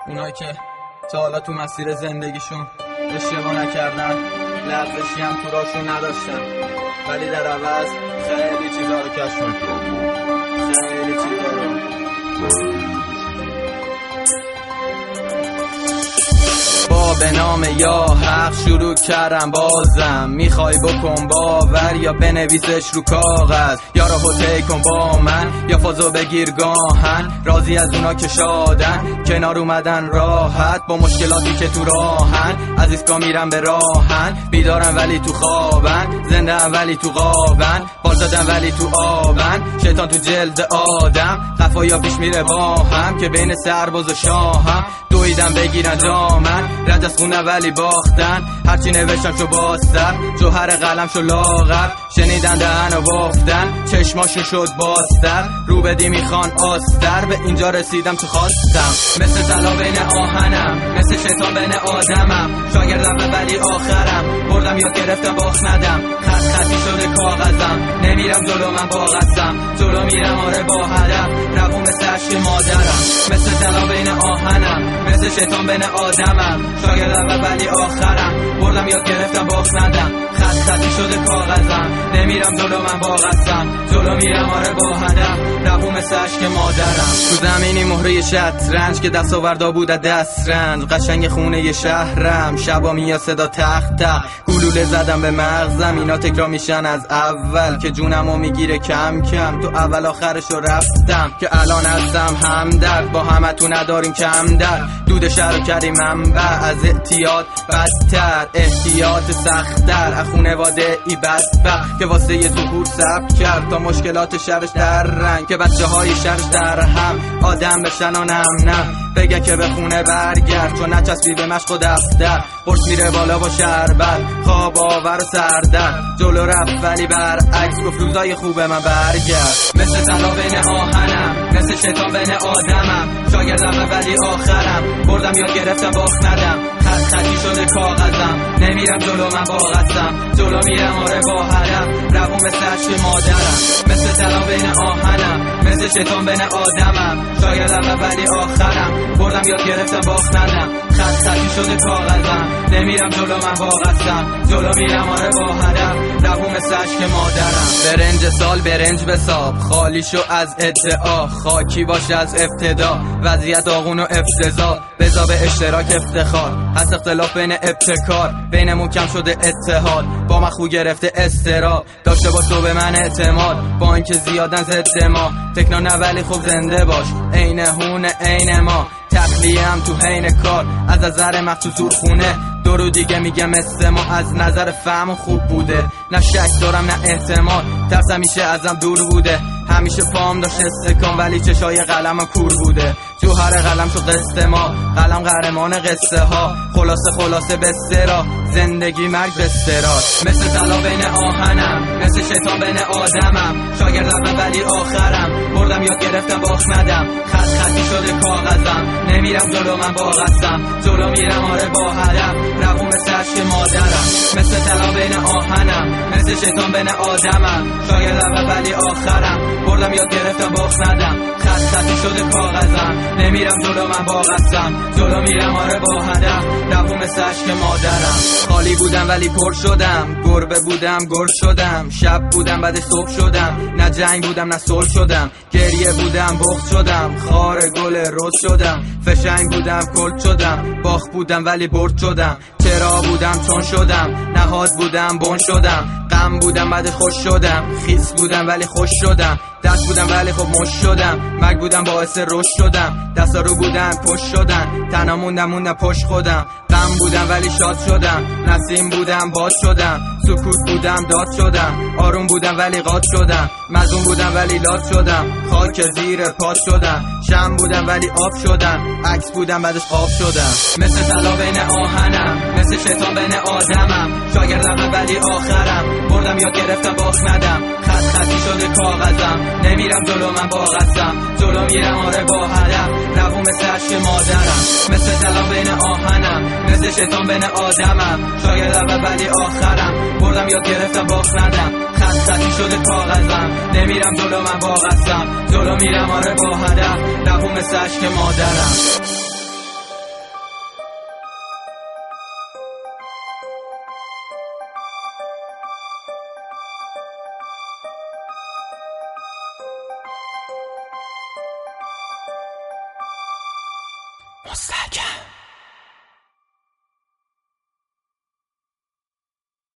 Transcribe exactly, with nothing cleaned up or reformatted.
اونایی که تا حالا تو مسیر زندگیشون اشتباه نکردن، لغزشی هم تو راشون نداشتن، ولی در عوض خیلی چیزا رو کشف کردن، خیلی چیزا رو. با به نام یا حق شروع کردم بازم، میخوای بکن باور یا بنویسش رو کاغذ، یا راهو طی کن با من یا فازو بگیر گاهن. راضی از اونا که شادن، کنار اومدن راحت با مشکلاتی که تو راهن. از ایستگاه میرم به راهن، بیدارم ولی تو خوابن، زنده ام ولی تو غابن، بال دادم ولی تو آبن. شیطان تو جلد آدم، قفایا پیش میره با هم، که بین سرباز و شاهم دویدم بگیرن جامن. رد از خونه ولی باختن، هرچی نوشتم شو باستر، جوهر قلم شو لاغر. شنیدن دهن و بافتن، چشماشو شد باستر، رو بدی میخوان آستر. به اینجا رسیدم تو خواستم، مثل طلا بین آهنم، مثل شیطان بین آدمم. شاگردم ولی آخرم، بردم یا گرفتم باخت ندم. خط خطی شده کاغذم، نمیرم جلو من با قسم، جلو میرم آره با هدف. روون مثل عشق مادرم، مثل طلا بین آهنم، مثل شیطان بین آدمم. شاگردم ولی آخرم، بردم یا گرفتم باخت ندم. خط خطی شده کاغذم، نمیرم جلو من با قسم، جلو میرم آره با هدف. روون مثل عشق مادرم. تو زمینی مهره شطرنج که دست آوردا بود از دسترنج، قشنگ خونه شهرم، شبا میاد صدا تخت تخت. گلوله زدم به مغزم، اینا تکرار میشن از اول، که جونمو میگیره کم کم. تو اول آخرشو رفتم، که الان هستم همدرد، با همتون نداریم کم در. دود شهر کردیم منبع، از اعتیاد بدتر، احتیاط سخت‌تر. از خونواده ای بدبخت که واسه یه ظهور ثبت کرد، تا مشکلات شهرش در رنگ، که بچه های شهرش در هم آدم بشن و نم نم. بگه که به خونه برگرد، چون نچسبی به مشق و دفتر. برس میره بالا با شربت، خواب آور و سردر. جلو رفت ولی برعکس، گفت روزای خوبه من برگرد. مثل طلا بین آهنم، مثل شیطان بین آدمم. شاگردم ولی آخرم، بردم یا گرفتم باخت ندم. خط خطی شده کاغذم، نمیرم جلو من با قسم، جلو میرم آره با هدف. روون مثل عشق مادرم، مثل طلا بین آهنم، مثل شیطان بین آدمم. شاگردم ولی آخرم، بردم یا گرفتم باخت ندم. خط خطی شده کاغذم، نمیرم جلو من با قسم، جلو میرم آره با هدف. روون مثل عشق مادرم. برنج سال برنج بساب، خالی شو از ادعا، خاکی باشه از ابتدا. وضعیت آغون و افتضاح، بزا به اشتراک افتخار. هست اختلاف بین ابتکار، بینمون کم شده اتحاد. با من خو گرفته استراب، داشته باش تو به من اعتماد. با اینکه زیادن ضد ما، تکنا نه ولی خوب زنده باش. عین هون عین ما، تخلیه‌ام تو حین کار. از نظر مخصوص خونه، دو رو دیگه میگم مثل ما. از نظر فهم خوب بوده، نه شک دارم نه احتمال. ترس همیشه ازم دور بوده، همیشه پام داشت استکان، ولی چشای قلمم کور بوده. جوهر قلم تو قصه ما، قلم قهرمان قصه ها. خلاصه خلاصه به استرا، زندگی مرگ به استراس. مثل طلا بین آهنم، مثل شیطان بین آدمم. شاگردم ولی آخرم، بردم یا گرفتم باخت ندم. خط خطی شده کاغذم، نمیرم جلو من با قسم، جلو میرم آره با هدف. روون مثل عشق مادرم، مثل طلا بین آهنم، مثل شیطان بین آدمم. شاگردم ولی آخرم، بردم یا گرفتم باخت ندم. خط خطی شده کاغذم، نمیرم جلو من با قسم، جلو میرم آره با هدف. روون مثل عشق مادرم. خالی بودم ولی پر شدم، گربه بودم گر شدم. شب بودم بعد صبح شدم، نه جنگ بودم نه صلح شدم. گریه بودم بخت شدم، خار گل رز شدم. فشنگ بودم کل شدم، باخت بودم ولی برد شدم. چرا بودم چون شدم، نهاد بودم بن شدم. غم بودم بعد خوش شدم، خیس بودم ولی خوش شدم. دست بودم ولی خب مش شدم، مرگ بودم باعث رشد شدم. دستا رو بودن پشت شدن، تنها موندم موندم پشت خودم. غم بودم ولی شاد شدم، نسیم بودم باد شدم. سکوت بودم داد شدم، آروم بودم ولی قاد شدم. مظلوم بودم ولی لاد شدم، خاک زیر پاد شدم. شم بودم ولی آب شدم، عکس بودم بعدش آب شدم. مثل طلا بین آهنم، مثل شیطان بین آدمم. شاگردم ولی آخرم، بردم یا گرفتم باخت ندم. خط خطی شده کاغذم، نمیرم جلو من با قسم، جلو میرم آره با هدف. روون مثل عشق مادرم، مثل طلا بین آهنم، مثل شیطان بین آدمم. شاگردم ولی آخرم، بردم یا گرفتم باخت ندم. خط خطی شده کاغذم، نمیرم جلو من با قسم، جلو میرم آره با هدف. روون مثل عشق مادرم. مستحکم.